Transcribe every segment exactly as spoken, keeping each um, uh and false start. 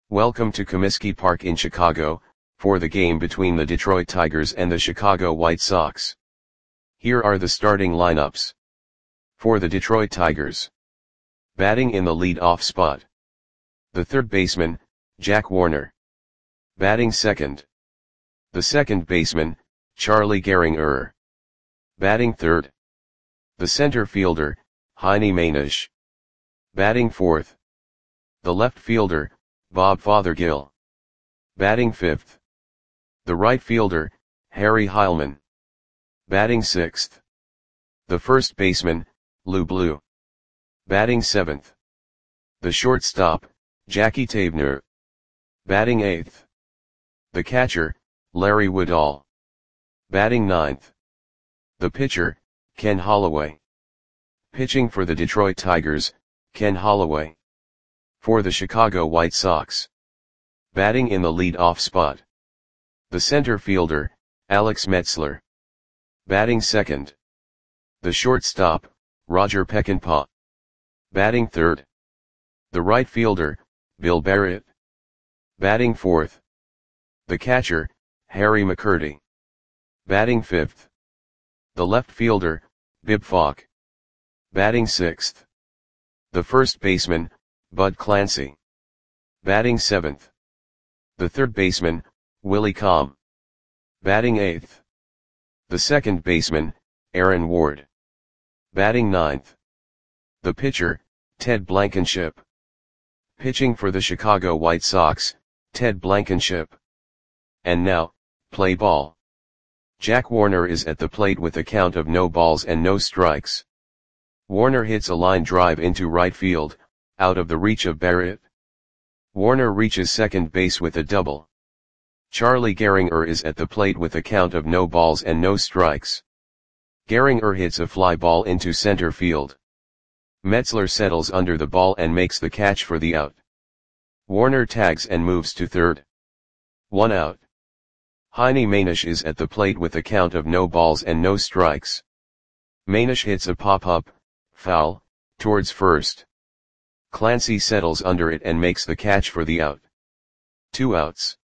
Welcome to Comiskey Park in Chicago, for the game between the Detroit Tigers and the Chicago White Sox. Here are the starting lineups. For the Detroit Tigers. Batting in the lead-off spot. The third baseman, Jack Warner. Batting second. The second baseman, Charlie Gehringer. Batting third. The center fielder, Heinie Mainisch. Batting fourth. The left fielder, Bob Fothergill. Batting fifth. The right fielder, Harry Heilmann. Batting sixth. The first baseman, Lou Blue. Batting seventh. The shortstop, Jackie Tabner. Batting eighth. The catcher, Larry Woodall. Batting ninth. The pitcher, Ken Holloway. Pitching for the Detroit Tigers, Ken Holloway. For the Chicago White Sox. Batting in the lead-off spot. The center fielder, Alex Metzler. Batting second. The shortstop, Roger Peckinpah. Batting third. The right fielder, Bill Barrett. Batting fourth. The catcher, Harry McCurdy. Batting fifth. The left fielder, Bib Falk. Batting sixth. The first baseman, Bud Clancy. Batting seventh. The third baseman, Willie Comm. Batting eighth. The second baseman, Aaron Ward. Batting ninth. The pitcher, Ted Blankenship. Pitching for the Chicago White Sox, Ted Blankenship. And now, play ball. Jack Warner is at the plate with a count of no balls and no strikes. Warner hits a line drive into right field, out of the reach of Barrett. Warner reaches second base with a double. Charlie Gehringer is at the plate with a count of no balls and no strikes. Gehringer hits a fly ball into center field. Metzler settles under the ball and makes the catch for the out. Warner tags and moves to third. One out. Heinie Mainisch is at the plate with a count of no balls and no strikes. Mainisch hits a pop-up, foul, towards first. Clancy settles under it and makes the catch for the out. Two outs.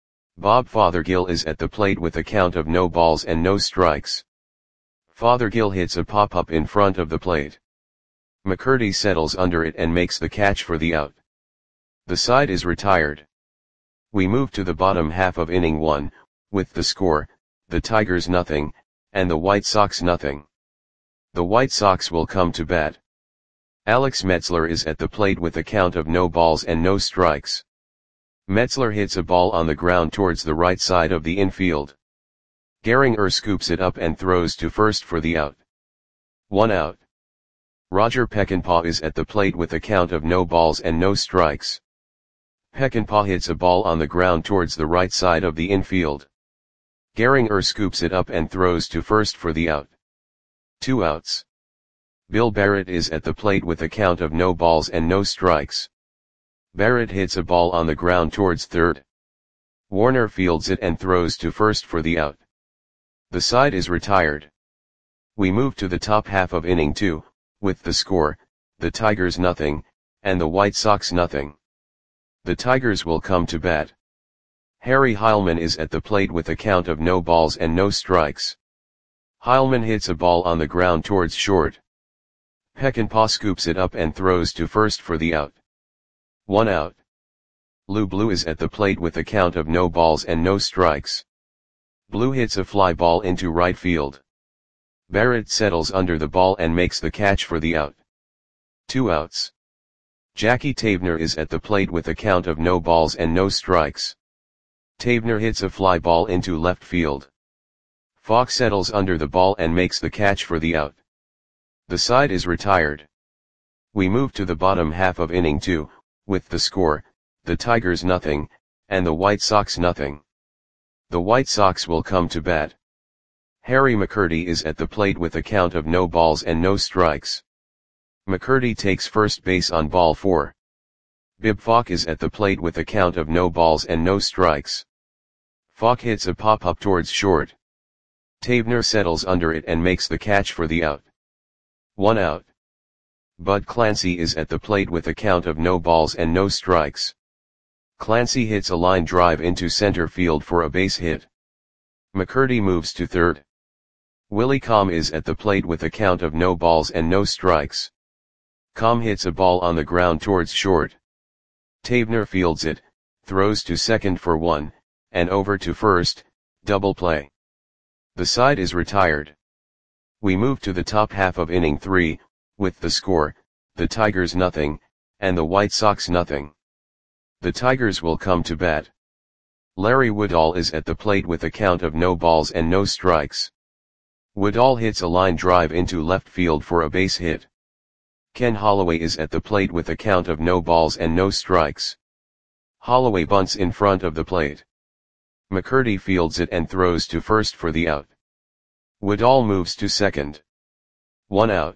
Bob Fothergill is at the plate with a count of no balls and no strikes. Fothergill hits a pop-up in front of the plate. McCurdy settles under it and makes the catch for the out. The side is retired. We move to the bottom half of inning one, with the score, the Tigers nothing, and the White Sox nothing. The White Sox will come to bat. Alex Metzler is at the plate with a count of no balls and no strikes. Metzler hits a ball on the ground towards the right side of the infield. Gehringer scoops it up and throws to first for the out. One out. Roger Peckinpah is at the plate with a count of no balls and no strikes. Peckinpah hits a ball on the ground towards the right side of the infield. Gehringer scoops it up and throws to first for the out. Two outs. Bill Barrett is at the plate with a count of no balls and no strikes. Barrett hits a ball on the ground towards third. Warner fields it and throws to first for the out. The side is retired. We move to the top half of inning two, with the score, the Tigers nothing, and the White Sox nothing. The Tigers will come to bat. Harry Heilmann is at the plate with a count of no balls and no strikes. Heilmann hits a ball on the ground towards short. Peckinpah scoops it up and throws to first for the out. One out. Lou Blue is at the plate with a count of no balls and no strikes. Blue hits a fly ball into right field. Barrett settles under the ball and makes the catch for the out. Two outs. Jackie Tabner is at the plate with a count of no balls and no strikes. Tabner hits a fly ball into left field. Falk settles under the ball and makes the catch for the out. The side is retired. We move to the bottom half of inning two, with the score, the Tigers nothing, and the White Sox nothing. The White Sox will come to bat. Harry McCurdy is at the plate with a count of no balls and no strikes. McCurdy takes first base on ball four. Bib Falk is at the plate with a count of no balls and no strikes. Falk hits a pop-up towards short. Tabner settles under it and makes the catch for the out. One out. Bud Clancy is at the plate with a count of no balls and no strikes. Clancy hits a line drive into center field for a base hit. McCurdy moves to third. Willie Com is at the plate with a count of no balls and no strikes. Com hits a ball on the ground towards short. Tavener fields it, throws to second for one, and over to first, double play. The side is retired. We move to the top half of inning three, with the score, the Tigers nothing, and the White Sox nothing. The Tigers will come to bat. Larry Woodall is at the plate with a count of no balls and no strikes. Woodall hits a line drive into left field for a base hit. Ken Holloway is at the plate with a count of no balls and no strikes. Holloway bunts in front of the plate. McCurdy fields it and throws to first for the out. Woodall moves to second. One out.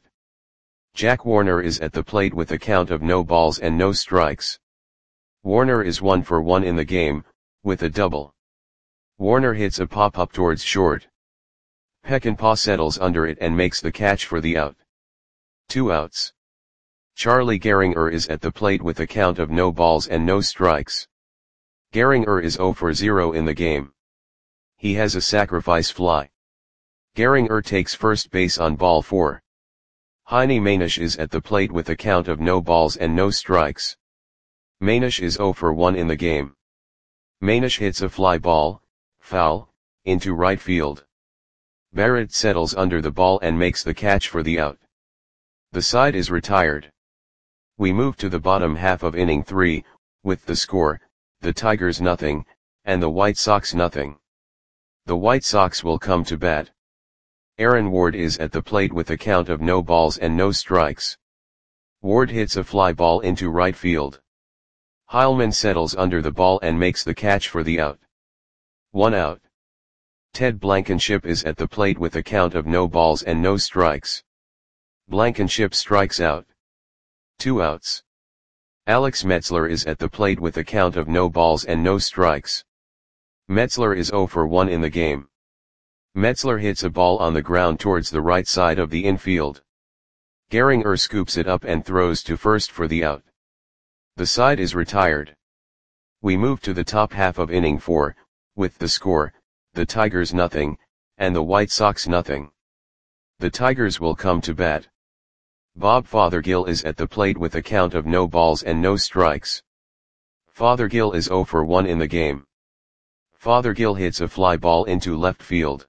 Jack Warner is at the plate with a count of no balls and no strikes. Warner is one for one in the game, with a double. Warner hits a pop-up towards short. Peckinpah settles under it and makes the catch for the out. Two outs. Charlie Gehringer is at the plate with a count of no balls and no strikes. Gehringer is zero for zero in the game. He has a sacrifice fly. Gehringer takes first base on ball four. Heine Manish is at the plate with a count of no balls and no strikes. Manish is zero for one in the game. Manish hits a fly ball, foul, into right field. Barrett settles under the ball and makes the catch for the out. The side is retired. We move to the bottom half of inning three, with the score, the Tigers nothing, and the White Sox nothing. The White Sox will come to bat. Aaron Ward is at the plate with a count of no balls and no strikes. Ward hits a fly ball into right field. Heilman settles under the ball and makes the catch for the out. One out. Ted Blankenship is at the plate with a count of no balls and no strikes. Blankenship strikes out. Two outs. Alex Metzler is at the plate with a count of no balls and no strikes. Metzler is zero for one in the game. Metzler hits a ball on the ground towards the right side of the infield. Gehringer scoops it up and throws to first for the out. The side is retired. We move to the top half of inning four, with the score, the Tigers nothing, and the White Sox nothing. The Tigers will come to bat. Bob Fothergill is at the plate with a count of no balls and no strikes. Fothergill is zero for one in the game. Fothergill hits a fly ball into left field.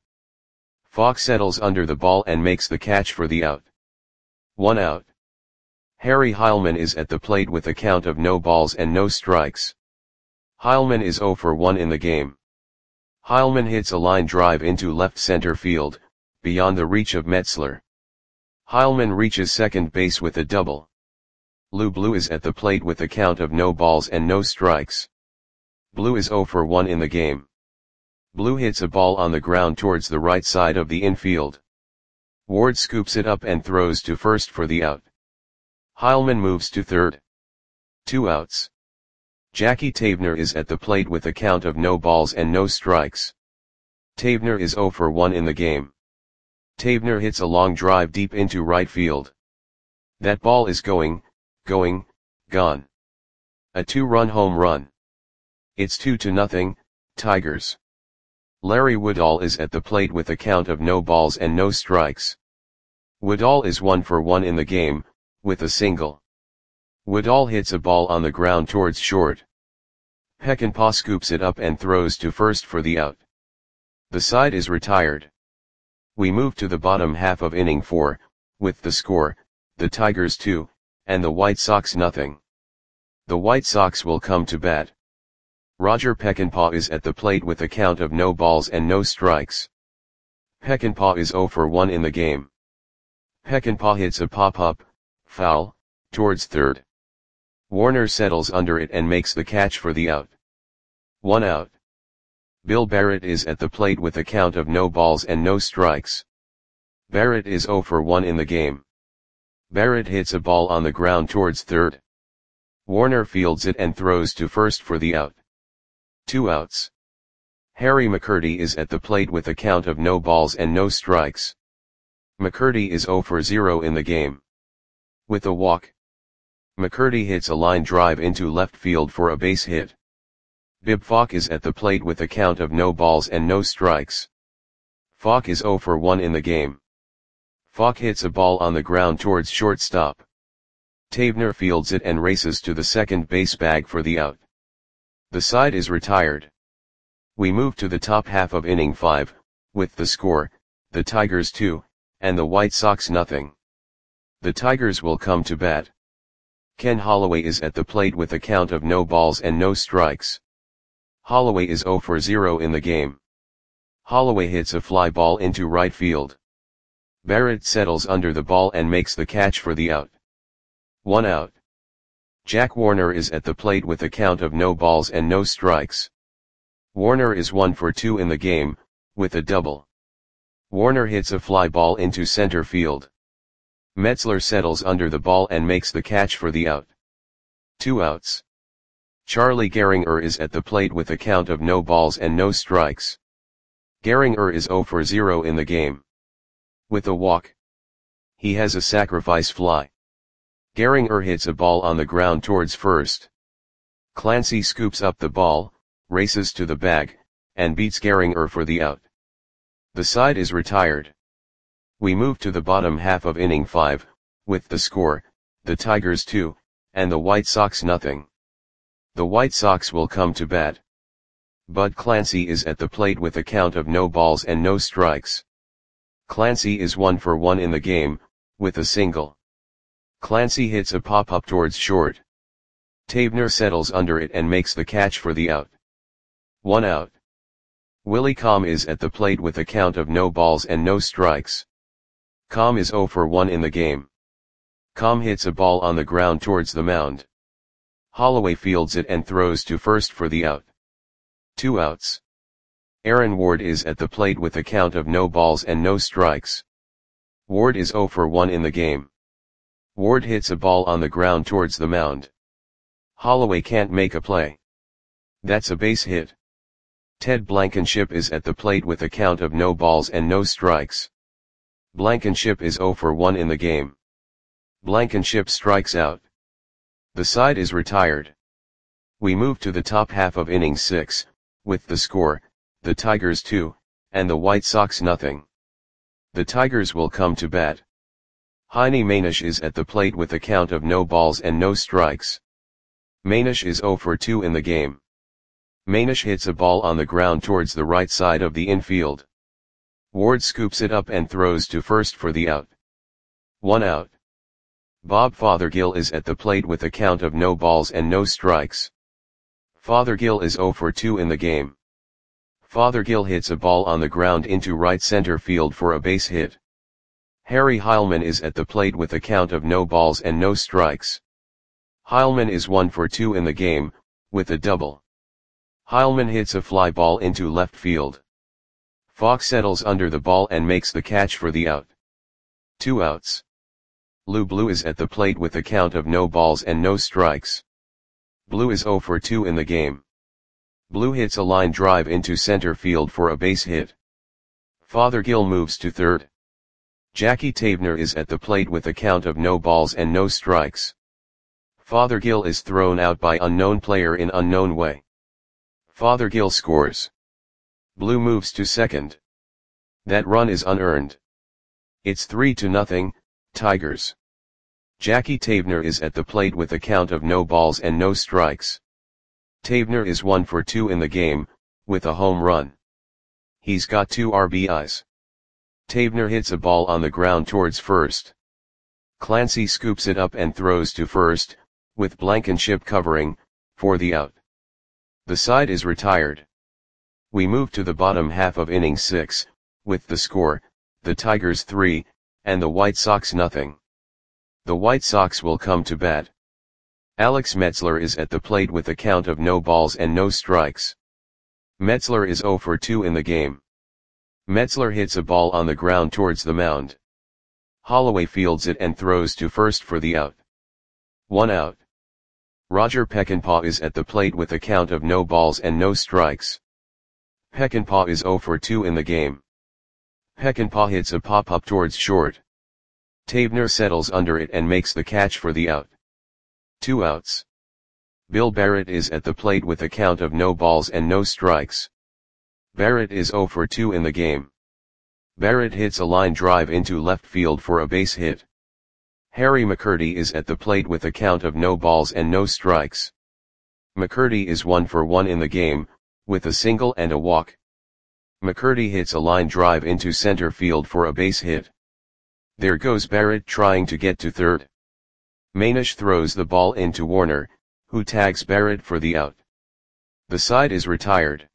Fox settles under the ball and makes the catch for the out. One out. Harry Heilman is at the plate with a count of no balls and no strikes. Heilman is zero for one in the game. Heilman hits a line drive into left center field, beyond the reach of Metzler. Heilman reaches second base with a double. Lou Blue is at the plate with a count of no balls and no strikes. Blue is zero for one in the game. Blue hits a ball on the ground towards the right side of the infield. Ward scoops it up and throws to first for the out. Heilman moves to third. Two outs. Jackie Tavener is at the plate with a count of no balls and no strikes. Tavener is zero for one in the game. Tavener hits a long drive deep into right field. That ball is going, going, gone. A two-run home run. It's two to nothing, Tigers. Larry Woodall is at the plate with a count of no balls and no strikes. Woodall is one for one in the game, with a single. Woodall hits a ball on the ground towards short. Peckinpah scoops it up and throws to first for the out. The side is retired. We move to the bottom half of inning four, with the score, the Tigers two, and the White Sox nothing. The White Sox will come to bat. Roger Peckinpah is at the plate with a count of no balls and no strikes. Peckinpah is zero for one in the game. Peckinpah hits a pop-up, foul, towards third. Warner settles under it and makes the catch for the out. One out. Bill Barrett is at the plate with a count of no balls and no strikes. Barrett is zero for one in the game. Barrett hits a ball on the ground towards third. Warner fields it and throws to first for the out. Two outs. Harry McCurdy is at the plate with a count of no balls and no strikes. McCurdy is zero for zero in the game. With a walk, McCurdy hits a line drive into left field for a base hit. Bib Falk is at the plate with a count of no balls and no strikes. Falk is zero for one in the game. Falk hits a ball on the ground towards shortstop. Tavener fields it and races to the second base bag for the out. The side is retired. We move to the top half of inning five, with the score, the Tigers two, and the White Sox nothing. The Tigers will come to bat. Ken Holloway is at the plate with a count of no balls and no strikes. Holloway is zero for zero in the game. Holloway hits a fly ball into right field. Barrett settles under the ball and makes the catch for the out. One out. Jack Warner is at the plate with a count of no balls and no strikes. Warner is one for two in the game, with a double. Warner hits a fly ball into center field. Metzler settles under the ball and makes the catch for the out. Two outs. Charlie Gehringer is at the plate with a count of no balls and no strikes. Gehringer is zero for zero in the game. With a walk. He has a sacrifice fly. Gehringer hits a ball on the ground towards first. Clancy scoops up the ball, races to the bag, and beats Gehringer for the out. The side is retired. We move to the bottom half of inning five, with the score, the Tigers two, and the White Sox nothing. The White Sox will come to bat. Bud Clancy is at the plate with a count of no balls and no strikes. Clancy is one for one in the game, with a single. Clancy hits a pop-up towards short. Tavener settles under it and makes the catch for the out. One out. Willie Comm is at the plate with a count of no balls and no strikes. Comm is zero for one in the game. Comm hits a ball on the ground towards the mound. Holloway fields it and throws to first for the out. Two outs. Aaron Ward is at the plate with a count of no balls and no strikes. Ward is zero for one in the game. Ward hits a ball on the ground towards the mound. Holloway can't make a play. That's a base hit. Ted Blankenship is at the plate with a count of no balls and no strikes. Blankenship is zero for one in the game. Blankenship strikes out. The side is retired. We move to the top half of inning six, with the score, the Tigers two, and the White Sox nothing. The Tigers will come to bat. Heine Manish is at the plate with a count of no balls and no strikes. Manish is zero for two in the game. Manish hits a ball on the ground towards the right side of the infield. Ward scoops it up and throws to first for the out. One out. Bob Fothergill is at the plate with a count of no balls and no strikes. Fothergill is zero for two in the game. Fothergill hits a ball on the ground into right center field for a base hit. Harry Heilman is at the plate with a count of no balls and no strikes. Heilman is one for two in the game, with a double. Heilman hits a fly ball into left field. Falk settles under the ball and makes the catch for the out. Two outs. Lou Blue is at the plate with a count of no balls and no strikes. Blue is zero for two in the game. Blue hits a line drive into center field for a base hit. Fothergill moves to third. Jackie Tavener is at the plate with a count of no balls and no strikes. Fothergill is thrown out by unknown player in unknown way. Fothergill scores. Blue moves to second. That run is unearned. It's three to nothing, Tigers. Jackie Tavener is at the plate with a count of no balls and no strikes. Tavener is one for two in the game, with a home run. He's got two R B Is. Tavener hits a ball on the ground towards first. Clancy scoops it up and throws to first, with Blankenship covering, for the out. The side is retired. We move to the bottom half of inning six, with the score, the Tigers three, and the White Sox nothing. The White Sox will come to bat. Alex Metzler is at the plate with a count of no balls and no strikes. Metzler is zero for two in the game. Metzler hits a ball on the ground towards the mound. Holloway fields it and throws to first for the out. One out. Roger Peckinpah is at the plate with a count of no balls and no strikes. Peckinpah is zero for two in the game. Peckinpah hits a pop-up towards short. Tavener settles under it and makes the catch for the out. Two outs. Bill Barrett is at the plate with a count of no balls and no strikes. Barrett is zero for two in the game. Barrett hits a line drive into left field for a base hit. Harry McCurdy is at the plate with a count of no balls and no strikes. McCurdy is one for one in the game, with a single and a walk. McCurdy hits a line drive into center field for a base hit. There goes Barrett trying to get to third. Manish throws the ball into Warner, who tags Barrett for the out. The side is retired.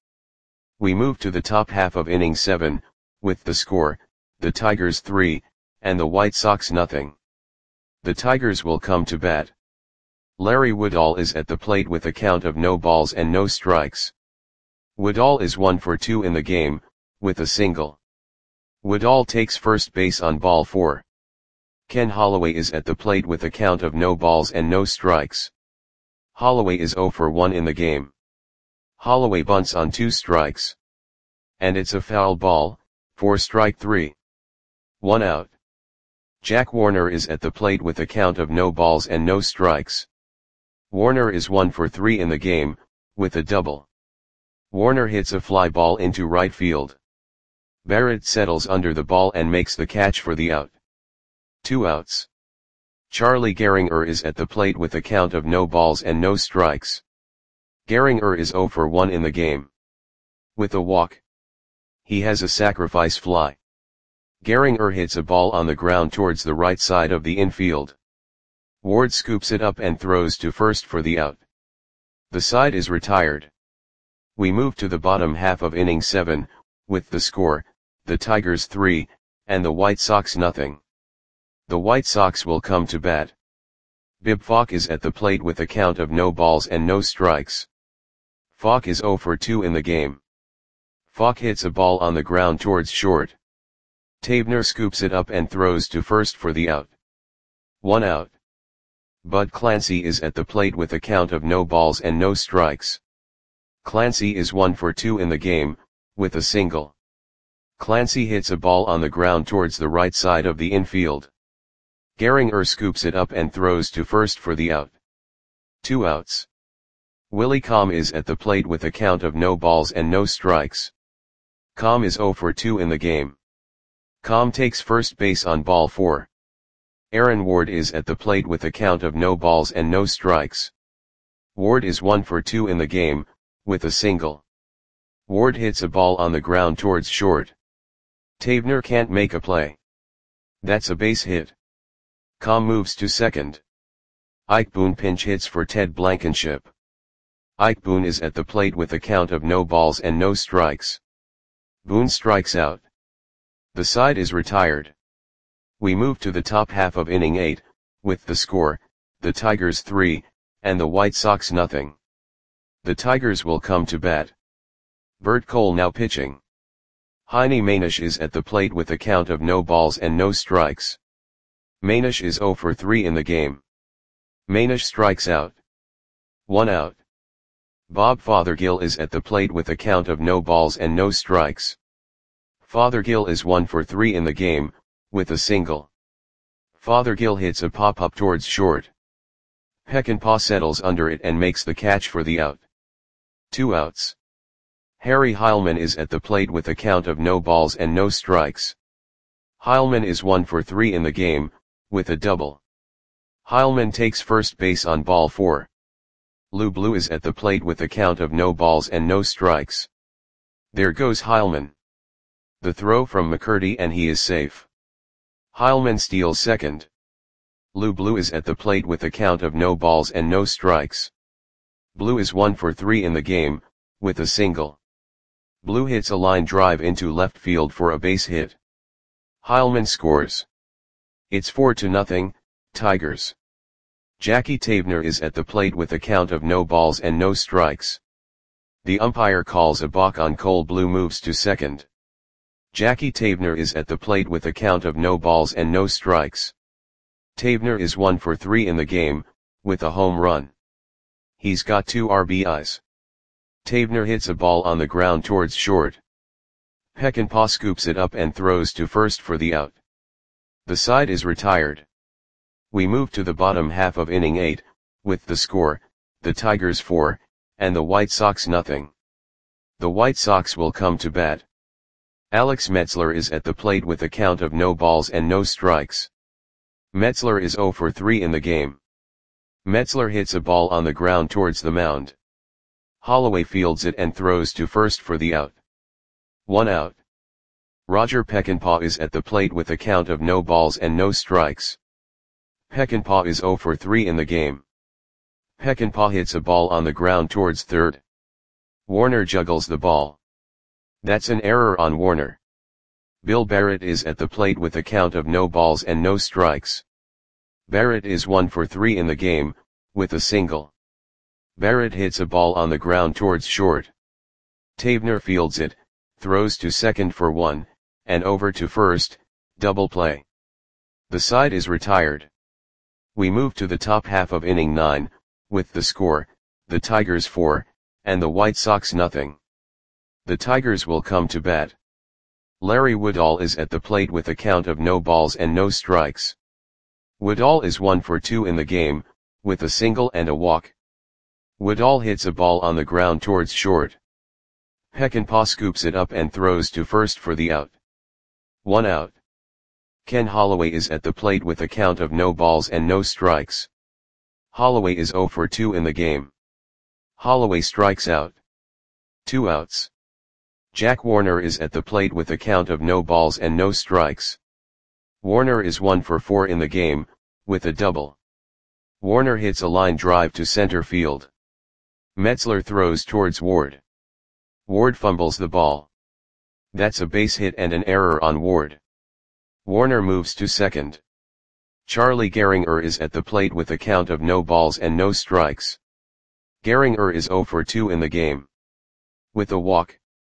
We move to the top half of inning seven, with the score, the Tigers three, and the White Sox nothing. The Tigers will come to bat. Larry Woodall is at the plate with a count of no balls and no strikes. Woodall is one for two in the game, with a single. Woodall takes first base on ball four. Ken Holloway is at the plate with a count of no balls and no strikes. Holloway is zero for one in the game. Holloway bunts on two strikes. And it's a foul ball, for strike three. One out. Jack Warner is at the plate with a count of no balls and no strikes. Warner is one for three in the game, with a double. Warner hits a fly ball into right field. Barrett settles under the ball and makes the catch for the out. Two outs. Charlie Gehringer is at the plate with a count of no balls and no strikes. Gehringer is zero for one in the game. With a walk. He has a sacrifice fly. Gehringer hits a ball on the ground towards the right side of the infield. Ward scoops it up and throws to first for the out. The side is retired. We move to the bottom half of inning seven, with the score, the Tigers three, and the White Sox nothing. The White Sox will come to bat. Bib Falk is at the plate with a count of no balls and no strikes. Falk is zero for two in the game. Falk hits a ball on the ground towards short. Tabner scoops it up and throws to first for the out. One out. Bud Clancy is at the plate with a count of no balls and no strikes. Clancy is one for two in the game, with a single. Clancy hits a ball on the ground towards the right side of the infield. Gehringer scoops it up and throws to first for the out. Two outs. Willie Comm is at the plate with a count of no balls and no strikes. Comm is zero for two in the game. Comm takes first base on ball four. Aaron Ward is at the plate with a count of no balls and no strikes. Ward is one for two in the game, with a single. Ward hits a ball on the ground towards short. Tabner can't make a play. That's a base hit. Comm moves to second. Ike Boone pinch hits for Ted Blankenship. Ike Boone is at the plate with a count of no balls and no strikes. Boone strikes out. The side is retired. We move to the top half of inning eight, with the score, the Tigers three, and the White Sox nothing. The Tigers will come to bat. Bert Cole now pitching. Heine Manish is at the plate with a count of no balls and no strikes. Manish is zero for three in the game. Manish strikes out. One out. Bob Fothergill is at the plate with a count of no balls and no strikes. Fothergill is one for three in the game, with a single. Fothergill hits a pop-up towards short. Peckinpah settles under it and makes the catch for the out. Two outs. Harry Heilman is at the plate with a count of no balls and no strikes. Heilman is one for three in the game, with a double. Heilman takes first base on ball four. Lou Blue is at the plate with a count of no balls and no strikes. There goes Heilman. The throw from McCurdy and he is safe. Heilman steals second. Lou Blue is at the plate with a count of no balls and no strikes. Blue is one for three in the game, with a single. Blue hits a line drive into left field for a base hit. Heilman scores. It's four to nothing, Tigers. Jackie Tabner is at the plate with a count of no balls and no strikes. The umpire calls a balk on Cole. Blue moves to second. Jackie Tabner is at the plate with a count of no balls and no strikes. Tabner is one for three in the game, with a home run. He's got two R B Is. Tabner hits a ball on the ground towards short. Peckinpah scoops it up and throws to first for the out. The side is retired. We move to the bottom half of inning eight, with the score, the Tigers four, and the White Sox nothing. The White Sox will come to bat. Alex Metzler is at the plate with a count of no balls and no strikes. Metzler is zero for three in the game. Metzler hits a ball on the ground towards the mound. Holloway fields it and throws to first for the out. One out. Roger Peckinpah is at the plate with a count of no balls and no strikes. Peckinpah is zero for three in the game. Peckinpah hits a ball on the ground towards third. Warner juggles the ball. That's an error on Warner. Bill Barrett is at the plate with a count of no balls and no strikes. Barrett is one for three in the game, with a single. Barrett hits a ball on the ground towards short. Tavener fields it, throws to second for one, and over to first, double play. The side is retired. We move to the top half of inning nine, with the score, the Tigers four, and the White Sox nothing. The Tigers will come to bat. Larry Woodall is at the plate with a count of no balls and no strikes. Woodall is one for two in the game, with a single and a walk. Woodall hits a ball on the ground towards short. Peckinpah scoops it up and throws to first for the out. One out. Ken Holloway is at the plate with a count of no balls and no strikes. Holloway is zero for two in the game. Holloway strikes out. Two outs. Jack Warner is at the plate with a count of no balls and no strikes. Warner is one for four in the game, with a double. Warner hits a line drive to center field. Metzler throws towards Ward. Ward fumbles the ball. That's a base hit and an error on Ward. Warner moves to second. Charlie Gehringer is at the plate with a count of no balls and no strikes. Gehringer is zero for two in the game. With a walk.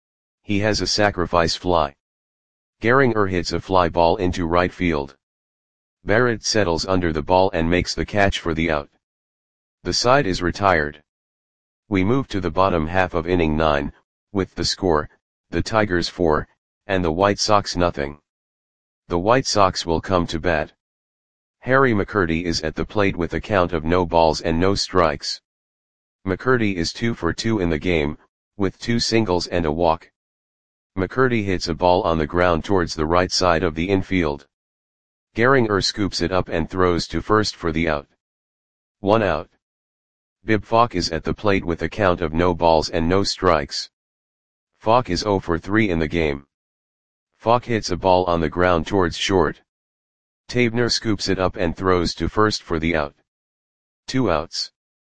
He has a sacrifice fly. Gehringer hits a fly ball into right field. Barrett settles under the ball and makes the catch for the out. The side is retired. We move to the bottom half of inning nine, with the score, the Tigers four, and the White Sox nothing. The White Sox will come to bat. Harry McCurdy is at the plate with a count of no balls and no strikes. McCurdy is two for two in the game, with two singles and a walk. McCurdy hits a ball on the ground towards the right side of the infield. Gehringer scoops it up and throws to first for the out. One out. Bib Falk is at the plate with a count of no balls and no strikes. Falk is zero for three in the game. Falk hits a ball on the ground towards short. Tavener scoops it up and throws to first for the out. Two outs.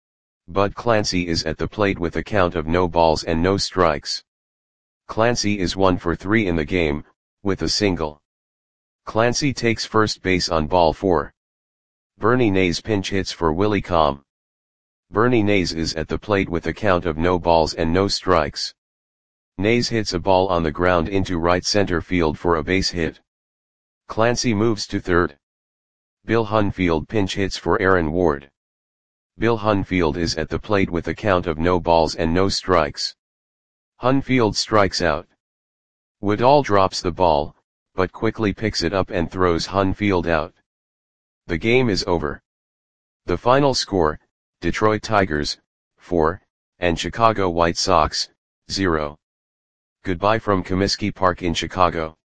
Bud Clancy is at the plate with a count of no balls and no strikes. Clancy is one for three in the game, with a single. Clancy takes first base on ball four. Bernie Nays pinch hits for Willie Comm. Bernie Nays is at the plate with a count of no balls and no strikes. Nays hits a ball on the ground into right center field for a base hit. Clancy moves to third. Bill Hunfield pinch hits for Aaron Ward. Bill Hunfield is at the plate with a count of no balls and no strikes. Hunfield strikes out. Woodall drops the ball, but quickly picks it up and throws Hunfield out. The game is over. The final score, Detroit Tigers, four, and Chicago White Sox, zero. Goodbye from Comiskey Park in Chicago.